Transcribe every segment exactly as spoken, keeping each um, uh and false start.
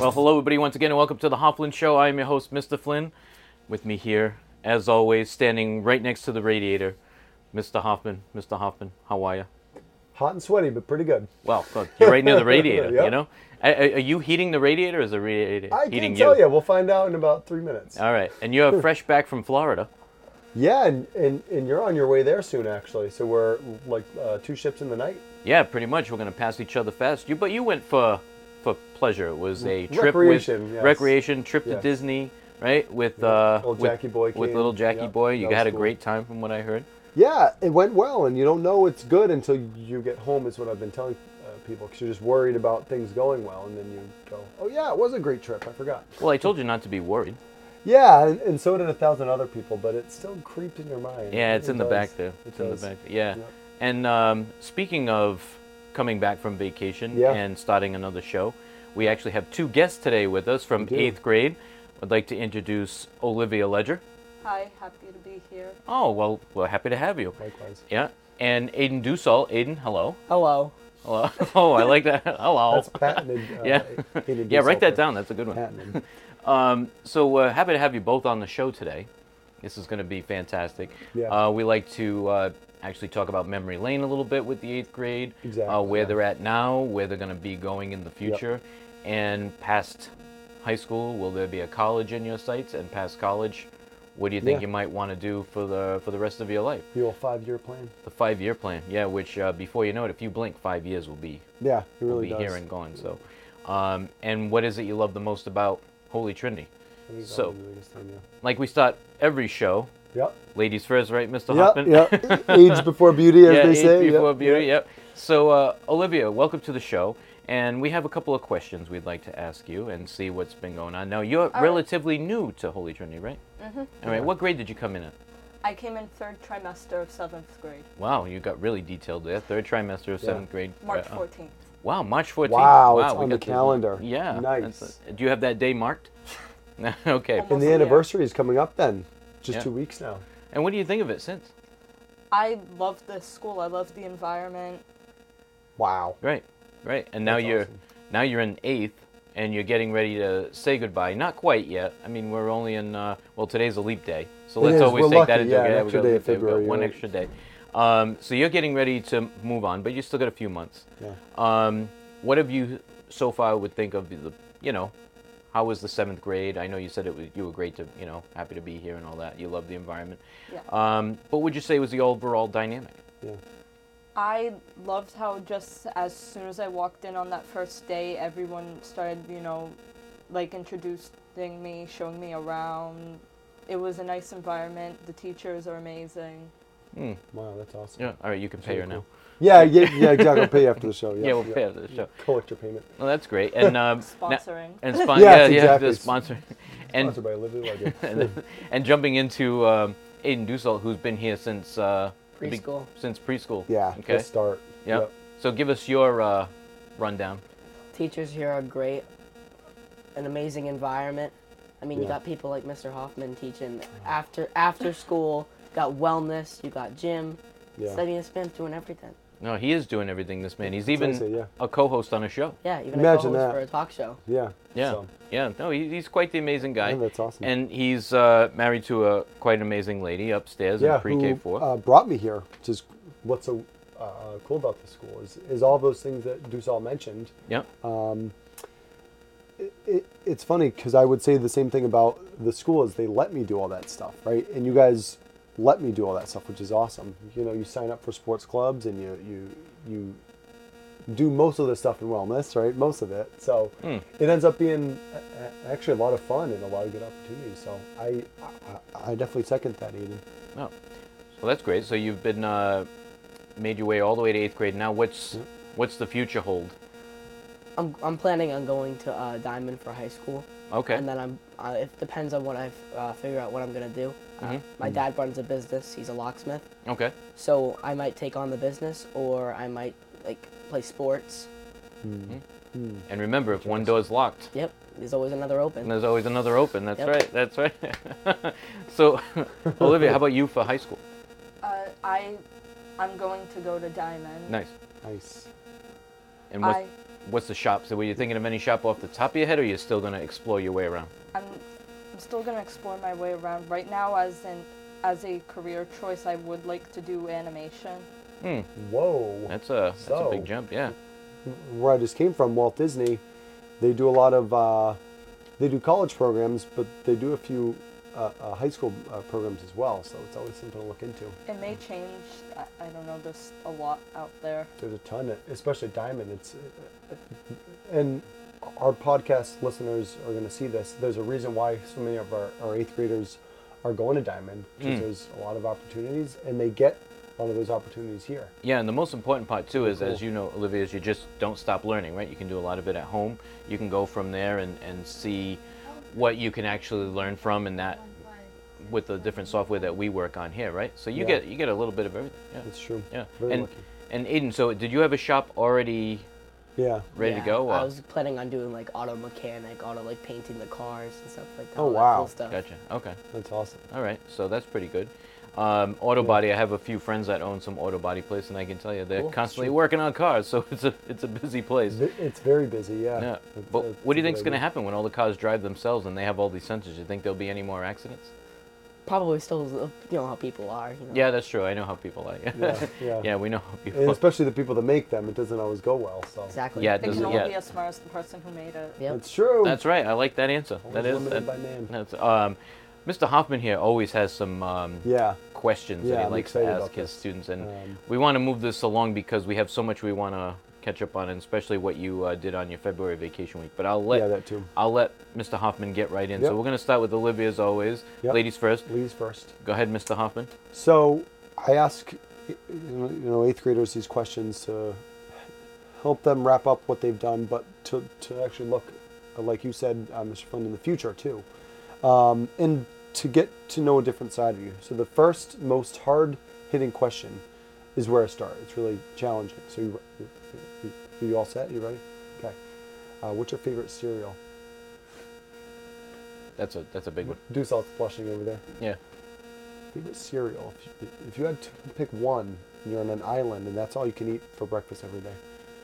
Well, hello everybody once again and welcome to the Hofflin Show. I am your host, Mister Flynn. With me here, as always, standing right next to the radiator, Mister Hoffman. Mister Hoffman, how are you? Hot and sweaty, but pretty good. Well, good. You're right near the radiator, Yep. you know? Are, are you heating the radiator or is the radiator I heating can't tell you? you. We'll find out in about three minutes. All right. And you're fresh back from Florida. Yeah, and, and, and you're on your way there soon, actually. So we're like uh, two ships in the night. Yeah, pretty much. We're going to pass each other fast. You, But you went for for pleasure. It was a trip Recreation, with yes. recreation, trip to Yes. Disney, right? With Yeah. uh, Little with, Jackie boy with came. little Jackie Yep, boy. You that had was a cool. great time from what I heard. Yeah, it went well, and you don't know it's good until you get home, is what I've been telling uh, people, because you're just worried about things going well, and then you go, oh yeah, it was a great trip, I forgot. Well, I told you not to be worried. Yeah, and, and so did a thousand other people, but it still creeps in your mind. Yeah, it's It in the does. back there. It It's in the does. back. Yeah. Yep. And um, speaking of coming back from vacation Yeah. and starting another show, we actually have two guests today with us from We do. eighth grade. I'd like to introduce Olivia Ledger. Hi, happy to be here. Oh, well, we're happy to have you. Likewise. Yeah. And Aiden Dussault. Aiden, hello. Hello. Hello. Oh, I like that. Hello. That's patented. Uh, Yeah. Hayden Yeah, write that Dussault. down. That's a good one. Patented. Um, so uh, happy to have you both on the show today. This is going to be fantastic. Yeah. Uh, we like to uh, actually talk about memory lane a little bit with the eighth grade. Exactly, Uh, where yeah. they're at now, where they're going to be going in the future, and past high school. Will there be a college in your sights? And past college, what do you think Yeah. you might want to do for the for the rest of your life? The old five-year plan. The five-year plan, yeah. Which uh, before you know it, if you blink, five years will be Yeah, it will really be does. here and gone. So, um, and what is it you love the most about Holy Trinity? I think it's So- always the biggest thing, yeah. Like we start every show, Yep. ladies first, right, Mister Yep, Hoffman? yep. Age before beauty, as yeah, they age say. before Yep, beauty. yep. Yep. So, uh, Olivia, welcome to the show, and we have a couple of questions we'd like to ask you and see what's been going on. Now, you're right. relatively new to Holy Trinity, right? Mm-hmm. All right. What grade did you come in at? I came in third trimester of seventh grade, Wow, you got really detailed there. Third trimester of Yeah. seventh grade. March Uh, fourteenth. Wow, March fourteenth. Wow, it's we on the got calendar. Yeah. Nice. that's a- do you have that day marked? Okay. Almost. And the Yeah. anniversary is coming up then. Just Yeah. two weeks now. And what do you think of it since? I love this school. I love the environment. Wow. Right, right. And now That's you're awesome. now you're in eighth, and you're getting ready to say goodbye. Not quite yet. I mean, we're only in. Uh, well, today's a leap day, so It let's is. always We're take lucky, that into yeah, an account. extra We got day leap of day, we got February, one right. extra day. Um, so you're getting ready to move on, but you still got a few months. Yeah. Um, what have you so far would think of the, the, you know, how was the seventh grade? I know you said it was you were great to, you know, happy to be here and all that. You love the environment. Yeah. Um, what would you say was the overall dynamic? Yeah. I loved how just as soon as I walked in on that first day, everyone started, you know, like introducing me, showing me around. It was a nice environment. The teachers are amazing. Hmm. Wow, that's awesome. Yeah. All right, you can pay her really now. Yeah, yeah, yeah, exactly. I'll pay you after the show. Yeah, Yeah, we'll pay after the show. Collect your payment. Well, that's great. And um, na- Sponsoring. and spon- Yes, yeah, yeah, exactly. the sponsor. And Sponsored by Olivia Ledger. and, and jumping into um, Aiden Dussault, who's been here since uh, the beg- Preschool. since preschool. Yeah, Okay. let's start. Yep. So give us your uh, rundown. Teachers here are great. An amazing environment. I mean, you Yeah. got people like Mister Hoffman teaching after after school. You got wellness. You got gym. Yeah. Studying a spin, doing everything. No, he is doing everything. This man. He's That's what I even say, yeah. a co-host on a show. Yeah, even Imagine a co-host that. for a talk show. Yeah. Yeah. So, Yeah. No, he, he's quite the amazing guy. yeah, that's awesome. And he's uh, married to a quite an amazing lady upstairs yeah, in pre-K who four. uh, brought me here, which is what's so uh, cool about the school is, is all those things that Dussault mentioned. Yep. Um, it, it, it's funny because I would say the same thing about the school is they let me do all that stuff, right? And you guys let me do all that stuff, which is awesome. You know, you sign up for sports clubs and you you you do most of the stuff in wellness, right? Most of it. So Hmm. it ends up being a- a- actually a lot of fun and a lot of good opportunities. So I I, I definitely second that, Aiden. Oh, so that's great. So you've been uh, made your way all the way to eighth grade. Now, what's Yep. what's the future hold? I'm I'm planning on going to uh, Diamond for high school. Okay. And then I'm. Uh, it depends on what I uh, figure out what I'm gonna do. Uh, Mhm. my dad runs a business. He's a locksmith. Okay. So I might take on the business, or I might like play sports. Hmm. And remember, if one door's locked, Yep. There's always another open. there's always another open. That's Yep. right. That's right. So, Olivia, how about you for high school? Uh, I, I'm going to go to Diamond. Nice. Nice. And what's I, what's the shop? So were you thinking of any shop off the top of your head, or you're still going to explore your way around? I'm, I'm still gonna explore my way around. Right now, as an as a career choice, I would like to do animation. Hmm. Whoa. That's a that's a So- big jump. Yeah. Where I just came from, Walt Disney, they do a lot of, uh, they do college programs, but they do a few uh, uh, high school uh, programs as well. So it's always something to look into. It may change. I, I don't know. There's a lot out there. There's a ton, especially Diamond. It's and our podcast listeners are going to see this. There's a reason why so many of our, our eighth graders are going to Diamond, because Mm. there's a lot of opportunities, and they get a lot of those opportunities here. Yeah, and the most important part too is, Cool. as you know, Olivia, is you just don't stop learning, right? You can do a lot of it at home. You can go from there and, and see what you can actually learn from, and that with the different software that we work on here, right? So you Yeah. get you get a little bit of everything. Yeah. That's true. Yeah. Very and lucky. and Aiden, so did you have a shop already Yeah. ready Yeah, to go? I or- was planning on doing like auto mechanic, auto like painting the cars and stuff like that. Oh, all that wow. cool stuff. Gotcha. Okay. That's awesome. All right. So that's pretty good. Um, auto body. I have a few friends that own some auto body place, and I can tell you they're Cool. constantly Sure. working on cars. So it's a it's a busy place. Vi- It's very busy. Yeah. Yeah. It's- But it's what do you a think's good going to idea. happen when all the cars drive themselves and they have all these sensors? You think there'll be any more accidents? Probably still, you know how people are. You know? Yeah, that's true. I know how people are. Yeah. Yeah, yeah. Yeah, we know how people. And especially the people that make them, it doesn't always go well. So Exactly. Yeah, It does can it- only yeah. be as smart as the person who made it. Yep. that's true. That's right. I like that answer. Always That is. limited That, by man. that's um, Mister Hoffman here always has some um, Yeah. questions Yeah, that he I'm likes to excited ask about his this. students, and Um, we want to move this along because we have so much we want to catch up on, and especially what you uh, did on your February vacation week. But I'll let yeah, that too. I'll let Mister Hoffman get right in. Yep. So we're going to start with Olivia as always. Yep. Ladies first. Ladies first. Go ahead, Mister Hoffman. So I ask, you know, you know, eighth graders these questions to help them wrap up what they've done, but to, to actually look, uh, like you said, uh, Mister Flynn, in the future too, um, and to get to know a different side of you. So the first most hard-hitting question is where I start. It's really challenging. So you, you, you, you all set? You ready? Okay. Uh, what's your favorite cereal? That's a that's a big one. Do salt's blushing over there. Yeah. Favorite cereal? If you, if you had to pick one, and you're on an island, and that's all you can eat for breakfast every day.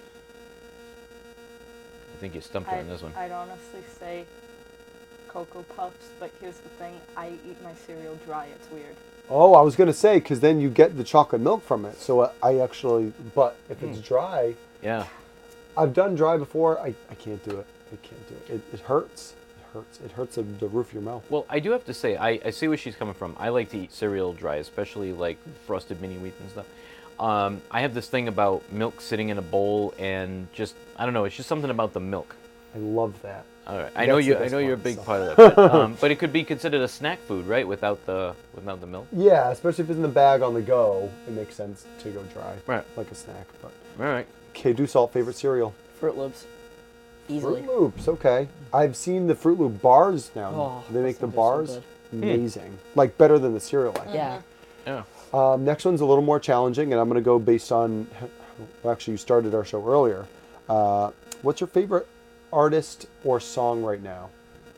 I think you stumped her I, on this one. I'd honestly say Cocoa Puffs, but here's the thing: I eat my cereal dry. It's weird. Oh, I was gonna say, because then you get the chocolate milk from it. So I, I actually, but if it's dry, Yeah. I've done dry before. I, I can't do it. I can't do it. It, it hurts. It hurts. It hurts the, the roof of your mouth. Well, I do have to say, I, I see where she's coming from. I like to eat cereal dry, especially like frosted mini wheat and stuff. Um, I have this thing about milk sitting in a bowl and just, I don't know, it's just something about the milk. I love that. All right, I know That's you. the I best know you're a part, big so. part of that, but, um, but it could be considered a snack food, right? Without the without the milk. Yeah, especially if it's in the bag on the go, it makes sense to go dry, Right. like a snack. But All right. okay, do salt favorite cereal. Fruit Loops. Easily. Fruit Loops, okay. I've seen the Fruit Loop bars now. Oh, they make the those are so bars good. amazing, like better than the cereal. I think. Yeah. Yeah. Um, next one's a little more challenging, and I'm going to go based on. Well, actually, you started our show earlier. Uh, what's your favorite artist or song right now?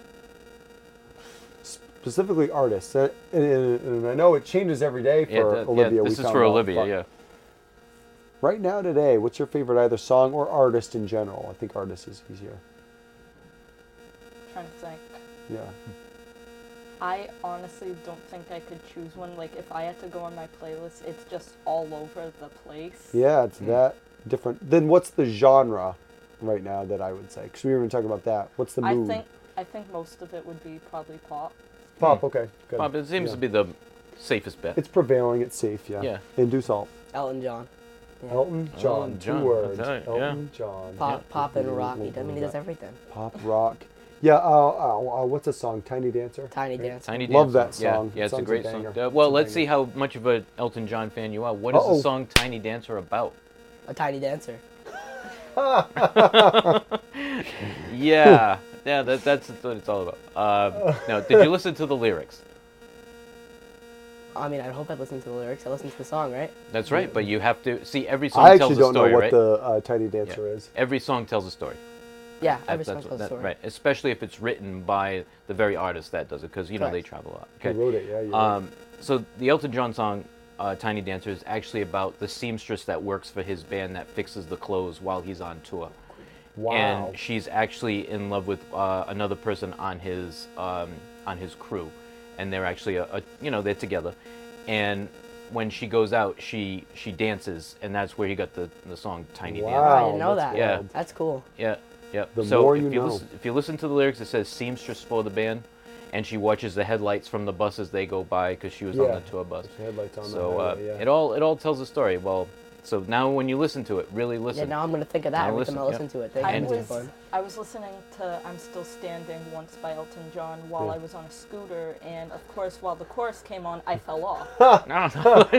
Specifically, artists. Uh, And, and, and I know it changes every day for Yeah, that- Olivia. yeah. we This is found for out, Olivia. but Yeah. Right now, today, what's your favorite either song or artist in general? I think artist is easier. trying to think. Yeah. I honestly don't think I could choose one. Like if I had to go on my playlist, it's just all over the place. Yeah, it's that different. Then what's the genre right now that I would say? Because we were even talking about that. What's the I mood? think I think most of it would be probably pop. Pop. Okay. Good. Bob, it seems Yeah. to be the safest bet. It's prevailing. It's safe. Yeah. Yeah. And do salt. Elton John. Yeah. Elton John. Elton John, Two words. I'll tell you, yeah. Elton John. Pop, pop and rock. He Yeah. does, I mean, he does everything. Pop rock. Yeah. Uh, uh, uh, what's a song? Tiny Dancer. Tiny Right? Dance. Tiny Love Dancer. that song. Yeah, yeah, it's a Song's a great song. banger. Uh, well, It's a let's see banger. how much of an Elton John fan you are. What is Uh-oh. the song "Tiny Dancer" about? A tiny dancer. Yeah, yeah, that, that's what it's all about. Uh, now, did you listen to the lyrics? I mean, I hope I listened to the lyrics. I listened to the song, right? That's right, but you have to see every song I tells actually a don't story, know what right? the uh, Tiny Dancer Yeah. is. Every song tells a story. Yeah, That- every song that's tells what- a that- story. right, especially if it's written by the very artist that does it, because you know they Correct. travel a lot. Who wrote it? Yeah. You're right. Um, so the Elton John song uh, "Tiny Dancer" is actually about the seamstress that works for his band that fixes the clothes while he's on tour, Wow. And she's actually in love with uh, another person on his um, on his crew, and they're actually a, a you know they're together, and when she goes out, she she dances, and that's where he got the the song "Tiny Wow. Oh, I Dancer." didn't know that's that. Yeah. wild. That's cool. Yeah, yeah. The so more if you you know. listen, if you listen to the lyrics, it says seamstress for the band, and she watches the headlights from the bus as they go by because she was on Yeah. the tour bus. The headlights on the So uh, highway, yeah. it all it all tells a story. Well, so now when you listen to it, really listen. Yeah, now I'm gonna think of that Now every listen, time I yeah. listen to it. Thank I you, And- Mister was Fun. I was listening to "I'm Still Standing" once by Elton John while Yeah. I was on a scooter, and of course, while the chorus came on, I fell off. No,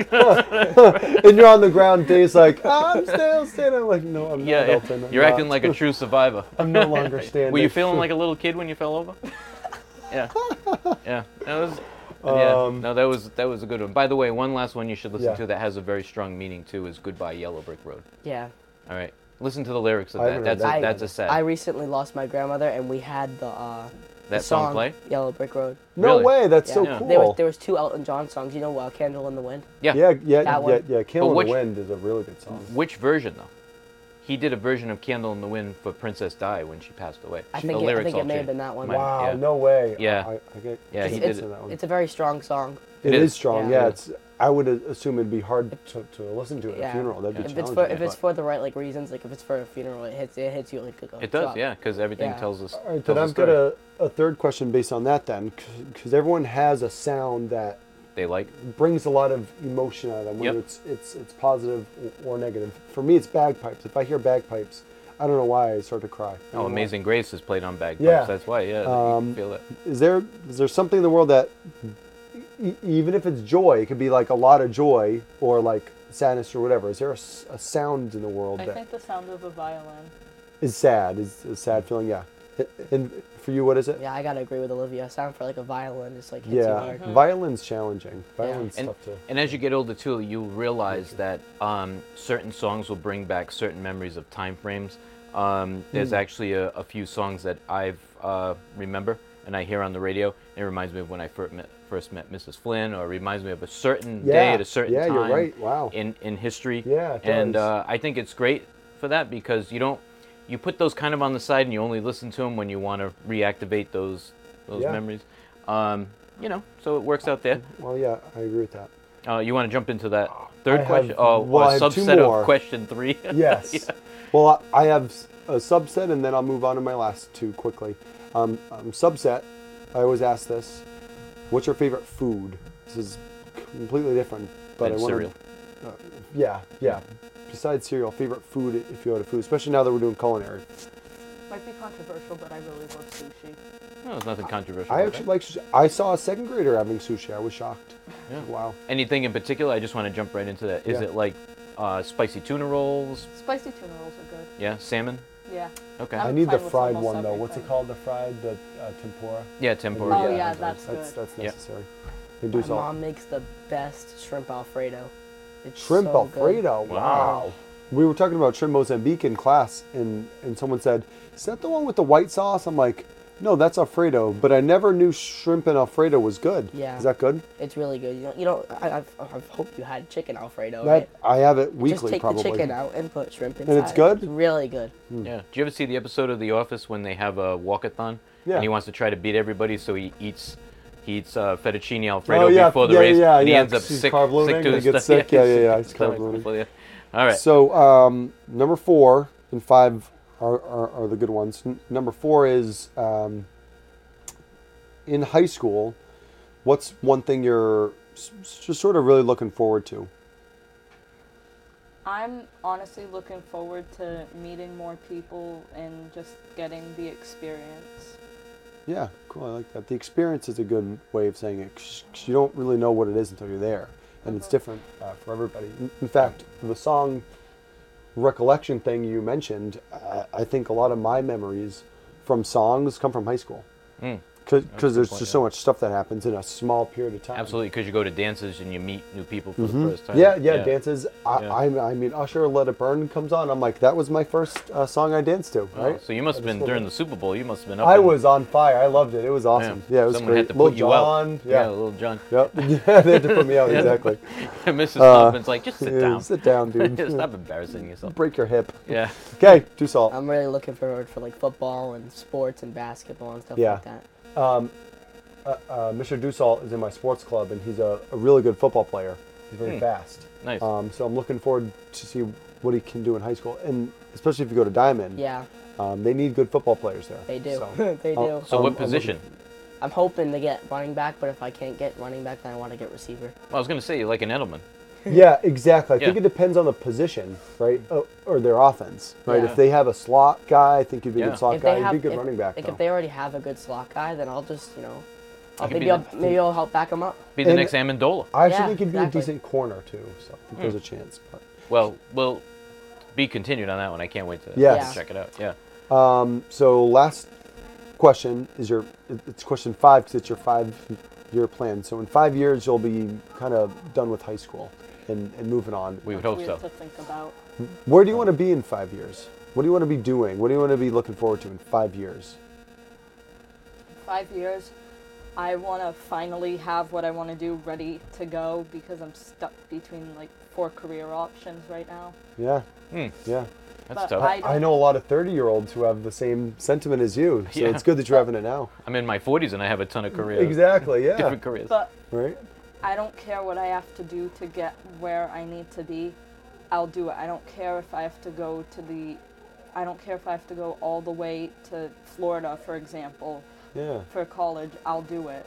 no. And you're on the ground, Dave's like, I'm still standing. I'm like, no, I'm yeah, not yeah. Elton. I'm You're not. acting like a true survivor. I'm no longer standing. Were you feeling like a little kid when you fell over? Yeah, yeah. That was. Yeah, Um, no, that was that was a good one. By the way, one last one you should listen Yeah. to that has a very strong meaning too is "Goodbye Yellow Brick Road." Yeah. All right, listen to the lyrics of I that. haven't heard That's that. a, that's a sad. I recently lost my grandmother, and we had the uh, that the song play. Yellow Brick Road. No Really? way. That's Yeah. so Yeah. cool. There was there was two Elton John songs. You know, uh, "Candle in the Wind." Yeah. yeah, yeah, That yeah, one. yeah. Candle in which- the Wind is a really good song. Which version though? He did a version of "Candle in the Wind" for Princess Di when she passed away. I The think it, I lyrics think all it may have changed. been that one. Might- Wow, yeah. no way. Yeah. I, I get, Yeah, It's, he it's, did it. that one. it's a very strong song. It It is is. strong. Yeah. Yeah, it's. I would assume it'd be hard to, to listen to at Yeah. a funeral. That'd be If it's challenging. for if it's but- for the right like reasons, like if it's for a funeral, it hits it hits you like a It does, truck. yeah, because everything Yeah. tells us. All right, tells then a I've got story. a, a third question based on that then, because everyone has a sound that They like. brings a lot of emotion out of them, whether Yep. it's it's it's positive or negative. For me, it's bagpipes. If I hear bagpipes, I don't know why I start to cry. I don't know Oh, why. Amazing Grace is played on bagpipes. Yeah. That's why. Yeah, Um, you can feel it. Is there is there something in the world that e- even if it's joy, it could be like a lot of joy or like sadness or whatever. Is there a, s- a sound in the world I that think the sound of a violin. is sad? Is a sad feeling? Yeah. And for you, what is it? Yeah, I gotta agree with Olivia. A sound for like a violin just like hits you Yeah, hard. violin's challenging. Violin's And, tough to. and as you get older too, you realize that um, certain songs will bring back certain memories of time frames. Um, there's Hmm. actually a, a few songs that I've uh, remember and I hear on the radio. It reminds me of when I first met, first met Missus Flynn, or it reminds me of a certain day Yeah, at a certain yeah, time you're right. Wow. in in history. Yeah, it and does. uh, I think it's great for that because you don't you put those kind of on the side and you only listen to them when you want to reactivate those those Yeah. memories. Um, you know, so it works out there. Well, yeah, I agree with that. Uh, you want to jump into that third I question? have- Oh, well, a I have two subset more. of question three. Yes. Yeah. Well, I I have a subset, and then I'll move on to my last two quickly. Um, um, subset. I always ask this: what's your favorite food? This is completely different, but Than I want cereal. Uh, yeah, yeah. Besides cereal, favorite food if you go to food, especially now that we're doing culinary. Might be controversial, but I really love sushi. No, there's nothing controversial. I about actually like. sushi. I saw a second grader having sushi. I was shocked. Yeah. Wow. that. Anything in particular? I just want to jump right into that. Is Yeah. it like uh, spicy tuna rolls? Spicy tuna rolls are good. Yeah, salmon. Yeah. Okay. I I'm need the fine with fried almost one though. What's it everything. called? The fried, the uh, tempura. yeah, tempura. Oh, Yeah, yeah, that's that's that's, good. that's Yeah. necessary. They do My salt. mom makes the best shrimp Alfredo. It's Shrimp so good. Alfredo. Wow. Wow. We were talking about shrimp Mozambique in class, and, and someone said, "Is that the one with the white sauce?" I'm like, "No, that's Alfredo." But I never knew shrimp and Alfredo was good. Yeah. Is that good? It's really good. You know, you know I, I've, I've hoped you had chicken Alfredo, That right? I have it Just weekly, take probably. the chicken out and put shrimp inside. And it's good? It's really good. Yeah. Do you ever see the episode of The Office when they have a walkathon? Yeah. And he wants to try to beat everybody, so he eats he eats uh, fettuccine alfredo Oh, yeah, before the yeah, race, yeah, and he yeah, ends up 'cause he's sick, carb loading sick to and his he gets stomach. sick. Yeah, yeah, sick yeah, to he's his carb stomach loading. before the- All right. So um, number four and five are, are, are the good ones. N- number four is um, in high school. What's one thing you're s- s- just sort of really looking forward to? I'm honestly looking forward to meeting more people and just getting the experience. Yeah, cool. I like that. The experience is a good way of saying it, 'cause you don't really know what it is until you're there, and it's Mhm. different uh, for everybody. In, in fact, the song recollection thing you mentioned, uh, I think a lot of my memories from songs come from high school, Mm. Because That's a good there's point, just yeah. so much stuff that happens in a small period of time. Absolutely, because you go to dances and you meet new people for Mhm. the first time. Yeah, yeah, dances. I, Yeah. I, I mean, Usher, Let It Burn comes on. I'm like, that was my first uh, song I danced to, Oh, right? so you must have I just been love during it. the Super Bowl. You must have been up. I in- was on fire. I loved it. It was awesome. Yeah, it was Someone great. had to Lil put you out. Jon, Yeah, Yeah. little John. Yep. Yeah, they had to put me out, Yeah. exactly. Missus Uh, Hoffman's like, just sit Yeah, down. Sit down, dude. Stop embarrassing yourself. Break your hip. Yeah. Okay, do salt. I'm really looking forward for like football and sports and basketball and stuff Yeah. like that. Um, uh, uh, Mister Dussault is in my sports club, and he's a, a really good football player. He's very Hmm. fast. Nice. Um, so I'm looking forward to see what he can do in high school, and especially if you go to Diamond. Yeah, Um, they need good football players there. they do. So, they do. I'll- so um, what I'm position? I'm hoping to get running back, but if I can't get running back, then I want to get receiver. Well, I was going to say, you're like an Edelman. Yeah, exactly. I think Yeah. it depends on the position, right, uh, or their offense, right? Yeah. If they have a slot guy, I think you'd be a Yeah. good slot If guy. they You'd have, be a good if, running back. like though. if they already have a good slot guy, then I'll just you know, I'll, could be maybe I'll the- maybe I'll help back him up. Be the And- next Amendola. I actually Yeah, think he'd be exactly. a decent corner too, so I think Hmm. there's a chance. But. Well, we'll be continued on that one. I can't wait to Yes. to check it out. Yeah. Um, so last question is your it's question five because it's your five year plan. So in five years you'll be kind of done with high school and, and moving on. We would That's hope weird so. to think about. Where do you want to be in five years? What do you want to be doing? What do you want to be looking forward to in five years? Five years, I want to finally have what I want to do ready to go because I'm stuck between like four career options right now. Yeah, Hmm. yeah. That's But tough. I I, don't- know a lot of thirty year olds who have the same sentiment as you, so Yeah. it's good that you're having it now. I'm in my forties and I have a ton of careers. Exactly, yeah. Different careers. But Right? I don't care what I have to do to get where I need to be. I'll do it. I don't care if I have to go to the I don't care if I have to go all the way to Florida, for example, Yeah. for college. I'll do it.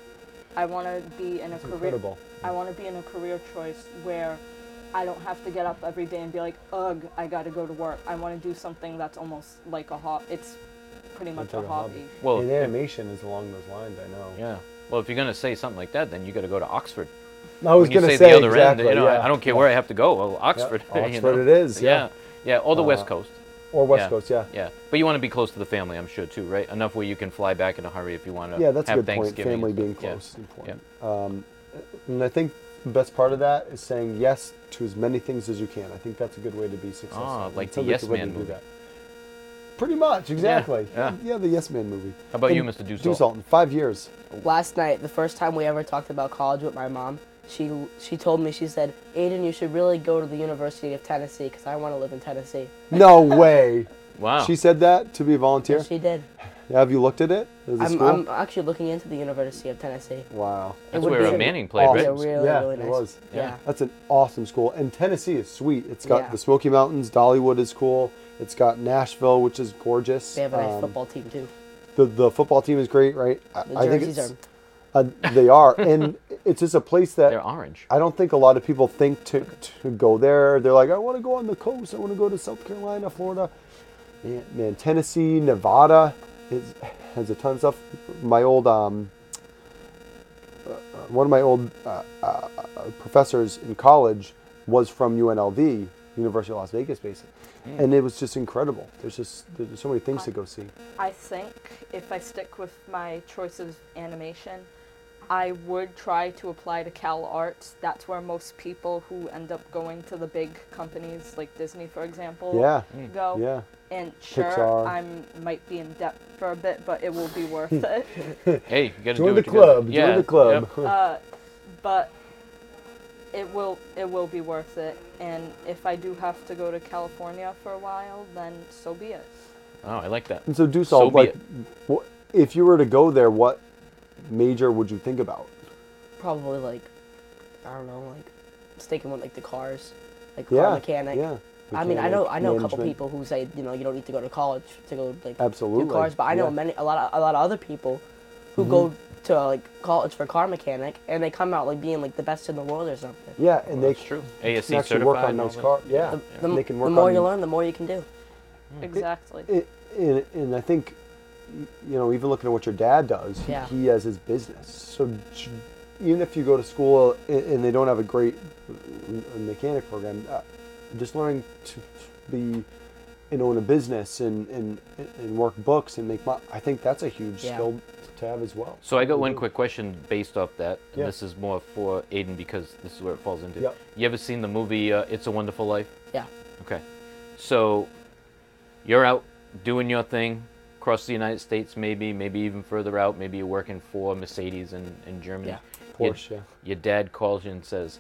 I want to be in a It's career incredible. I want to be in a career choice where I don't have to get up every day and be like, ugh, I got to go to work. I want to do something that's almost like a hobby. It's pretty much It's a like a hobby. hobby. well, And if- animation is along those lines, I know. yeah. Well, if you're going to say something like that, then you got to go to Oxford. I was when you going say to say, the other exactly, end, you know, yeah. I, I don't care yeah. where I have to go. Well, Yeah, Oxford. you Oxford know. it is, yeah. Yeah. Yeah, or the Uh, West Coast. Or West Yeah. Coast, yeah. Yeah, but you want to be close to the family, I'm sure too, right? Enough where you can fly back in a hurry if you want to. Yeah, that's a have good point. Thanksgiving Family and being stuff. Yeah. close is important. Um, and I think the best part of that is saying yes to as many things as you can. I think that's a good way to be successful. Ah, like the Until we Yes can really Man do movie. that. Pretty much, exactly. yeah. Yeah, the Yes Man movie. How about you, And Mister Dussault? Dussault, in five years. Last night, the first time we ever talked about college with my mom, she she told me, she said, Aiden, you should really go to the University of Tennessee because I want to live in Tennessee. No way. Wow. She said that to be a volunteer? Yes, she did. Have you looked at it? At the I'm, school? I'm actually looking into the University of Tennessee. Wow. That's would where be uh, a- Manning played, awesome. right? Yeah, really, Yeah, really it nice. was. Yeah. That's an awesome school. And Tennessee is sweet. It's got Yeah. the Smoky Mountains, Dollywood is cool. It's got Nashville, which is gorgeous. They have a nice Um, football team too. The, the football team is great, right? I, The I think jerseys it's, are. uh, they are. And it's just a place that They're orange. I don't think a lot of people think to, to go there. They're like, I want to go on the coast. I want to go to South Carolina, Florida. Man, man Tennessee, Nevada is, has a ton of stuff. My old, um, uh, one of my old uh, uh, uh, professors in college was from U N L V, University of Las Vegas, basically. Mm. And it was just incredible. There's just there's so many things to go see. I think if I stick with my choice of animation, I would try to apply to Cal Arts. That's where most people who end up going to the big companies like Disney, for example, Yeah, go. yeah. And sure, Pixar. I might be in debt for a bit, but it will be worth it. Hey, you got to do Join what the you gotta club. do. Join Yeah, the club. yep. uh, but it will it will be worth it. And if I do have to go to California for a while, then so be it. Oh, I like that. And so, Dussault, So be like, it. wh- if you were to go there, what major would you think about? Probably like, I don't know, like sticking with like the cars, like car Yeah, mechanic. yeah. I mean, I know Mechanic, I know a couple management. people who say you know you don't need to go to college to go like Absolutely. do cars, but I know yeah. many a lot of a lot of other people who Mhm. go to like college for car mechanic and they come out like being like the best in the world or something. Yeah, and they That's true. A S can C actually certified. work on and all nice that. cars. Yeah, The, the, and they can work the more on, you learn, the more you can do. Exactly. It, and, and I think, you know, even looking at what your dad does, he- Yeah. he has his business. So j- even if you go to school and, and they don't have a great uh, mechanic program, uh, just learning to be and own a business and, and, and work books and make money, I think that's a huge Yeah. skill to have as well. So I got We one do. quick question based off that, and Yeah. this is more for Aiden because this is where it falls into. Yep. You ever seen the movie uh, It's a Wonderful Life? Yeah. Okay. So you're out doing your thing across the United States, maybe, maybe even further out. Maybe you're working for Mercedes in, in Germany. Yeah. Your- Porsche, yeah. Your dad calls you and says,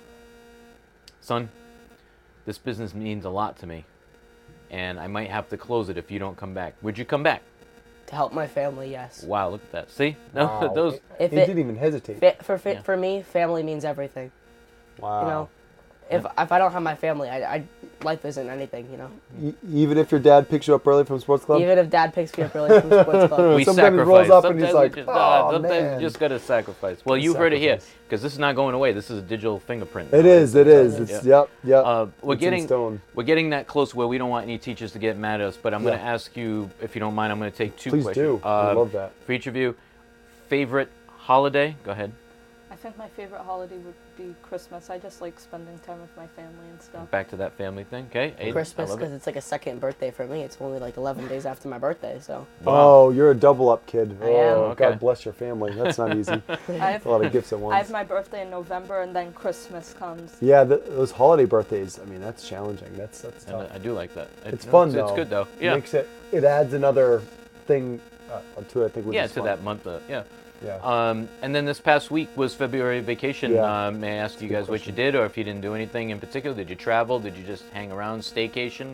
"Son, this business means a lot to me, and I might have to close it if you don't come back. Would you come back?" To help my family, yes. Wow, look at that. See? No, Wow. those. If he it- didn't even hesitate. Fa- for fa- Yeah. for me, family means everything. Wow. You know, if if I don't have my family, I, I life isn't anything. You know, E- even if your dad picks you up early from sports club? even if dad picks me up early from sports club. We Sometimes he sacrifice. rolls up and he's Sometimes like, we just, "Oh, uh, sometimes man." you just gotta sacrifice. Well, Gotta you heard it here, sacrifice. because this is not going away. This is a digital fingerprint. It now, is, right? it is. So, It's, yeah. yep, yep. Uh, we're It's in getting stone. we're getting that close where we don't want any teachers to get mad at us. But I'm Yeah. going to ask you, if you don't mind, I'm going to take two Please questions. do. I Um, love that. For each of you, favorite holiday? Go ahead. I think my favorite holiday would be Christmas. I just like spending time with my family and stuff. Back to that family thing. Okay. Aiden, Christmas I love because it. it's like a second birthday for me. It's only like eleven days after my birthday, so Wow. Oh, you're a double up kid. I am. Oh, Okay. God bless your family. That's not easy. I have, A lot of gifts at I once. have my birthday in November and then Christmas comes. Yeah, the, those holiday birthdays. I mean, that's challenging. That's that's And tough. I do like that. It- It's fun it's, though. It's good though. Yeah. Makes it. It adds another thing uh, to it. I think. Which Yeah, is to fun. that month. Uh, yeah. Yeah. Um, and then this past week was February vacation. Yeah. Uh, may I ask you Good guys what you question. did, or if you didn't do anything in particular? Did you travel? Did you just hang around, staycation?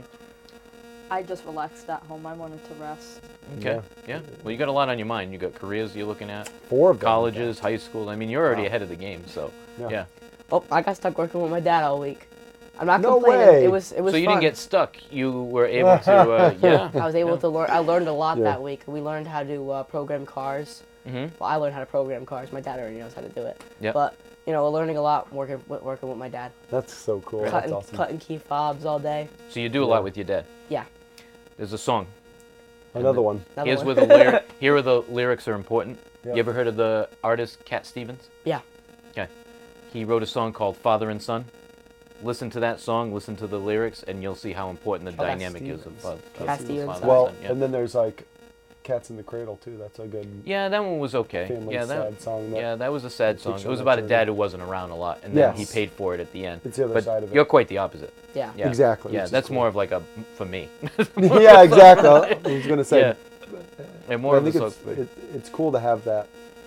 I just relaxed at home. I wanted to rest. Okay. Yeah. Yeah. Well, you got a lot on your mind. You got careers you're looking at, Four of them. colleges, high school. I mean, you're already Wow. ahead of the game. So Yeah. yeah. oh, I got stuck working with my dad all week. I'm not No complaining. way. It was it was So you fun. didn't get stuck. You were able to. Uh, yeah. I was able yeah. to learn. I learned a lot Yeah. that week. We learned how to uh, program cars. hmm Well, I learned how to program cars. My dad already knows how to do it. Yep. But you know, learning a lot working with, working with my dad. That's so cool. That's cutting awesome. cutting key fobs all day. So you do a Yeah. lot with your dad. Yeah. There's a song. Another one. Another Here's one. where the lyric. Here are the lyrics are important. Yeah. You ever heard of the artist Cat Stevens? Yeah. Okay. He wrote a song called Father and Son. Listen to that song, listen to the lyrics, and you'll see how important the Oh, Cat dynamic is of, Stevens. of, of Cat Stevens. father Well, and son. Yeah. and then there's like Cats in the Cradle too. That's a good yeah, that one was okay. family yeah, that, sad song. That, yeah, that was a sad song. takes It you was on about that a dad journey. who wasn't around a lot, and then he Yes. paid for it at the end. It's the other But side of it. you're quite the opposite. Yeah. Yeah. Exactly. Yeah, which is that's cool. more of like a for me. yeah, exactly. I was gonna say. Yeah. And more I of a think song it's, for me. it, it's cool to have that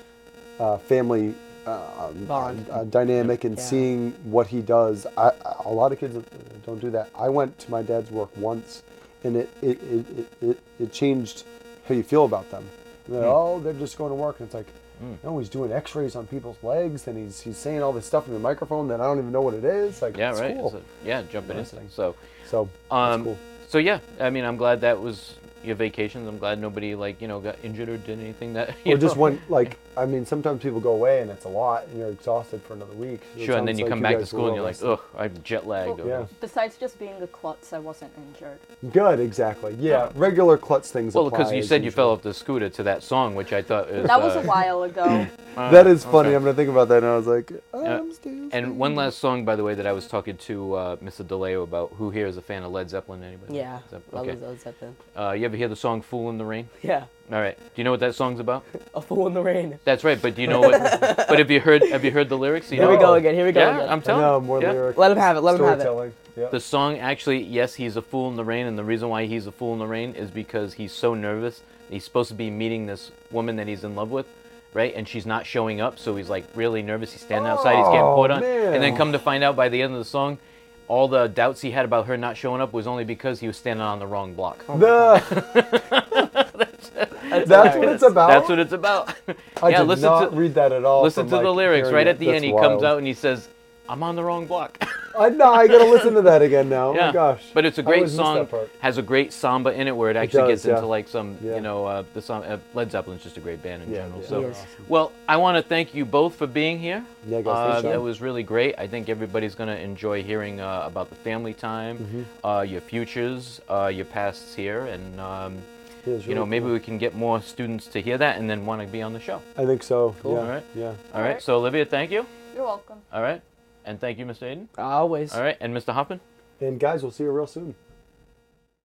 uh, family uh, Bond. uh, dynamic and Yeah. seeing what he does. I, I- a lot of kids don't do that. I went to my dad's work once, and it it, it, it, it, it changed how you feel about them. And they're, Mm. oh, they're just going to work, and it's like, Mm. no, he's doing X-rays on people's legs, and he's he's saying all this stuff in the microphone that I don't even know what it is. Like, Yeah, it's right. cool. So, yeah, jumping into Interesting. it. So, So um, that's cool. so yeah, I mean, I'm glad that was your vacations. I'm glad nobody like you know got injured or did anything that. You Or just know. one, like, I mean, sometimes people go away and it's a lot, and you're exhausted for another week. It Sure, and then sounds you like come back to guys school were and you're well like, rested. ugh, I'm jet lagged. Well, or- Yeah. Besides just being a klutz, I wasn't injured. Good, exactly. Yeah, regular klutz things. Well, apply because you as said you fell usual. off the scooter to that song, which I thought is, That was uh, a while ago. uh, That is funny. okay. I'm gonna think about that, and I was like, I'm Yeah. still. And one last song, by the way, that I was talking to uh, Mister DeLeo about. Who here is a fan of Led Zeppelin? Anybody? Yeah. Zepp- Love Okay. Led Zeppelin. Uh, you ever hear the song "Fool in the Rain"? Yeah. All right. Do you know what that song's about? A fool in the rain. That's right. But do you know what? But have you heard? Have you heard the lyrics? You Here we know? go again. Here we go Yeah, again. I'm I telling. know you. more Yeah. lyric. Let him have it. Let him have it. Storytelling. Yeah. The song actually, yes, he's a fool in the rain, and the reason why he's a fool in the rain is because he's so nervous. He's supposed to be meeting this woman that he's in love with, right? And she's not showing up, so he's like really nervous. He's standing outside, he's getting Oh, poured on, and then man. come to find out by the end of the song, all the doubts he had about her not showing up was only because he was standing on the wrong block. The- that's what it's about. That's what it's about. I yeah, did listen not to read that at all. listen from, to the like, lyrics. hearing Right it. at the That's end, he wild. comes out and he says, "I'm on the wrong block." I know. I gotta listen to that again now. Oh yeah, my gosh. but it's a I great always miss song. that part. Has a great samba in it where it actually does, gets yeah. into like some, Yeah. you know, uh, the song. Uh, Led Zeppelin's just a great band in Yeah, general. yeah, So, they're Yes. awesome. well, I want to thank you both for being here. Yeah, guys, Uh, thanks, that Sean. was really great. I think everybody's going to enjoy hearing uh, about the family time, Mm-hmm. uh, your futures, uh, your pasts here, and um, Yeah, it's you know, really maybe cool. we can get more students to hear that and then want to be on the show. I think so. Cool. Yeah. All right. Yeah. All right. Alright. So Olivia, thank you. You're welcome. All right, and thank you, Mister Aiden. Always. All right, and Mister Hoffman. And guys, we'll see you real soon.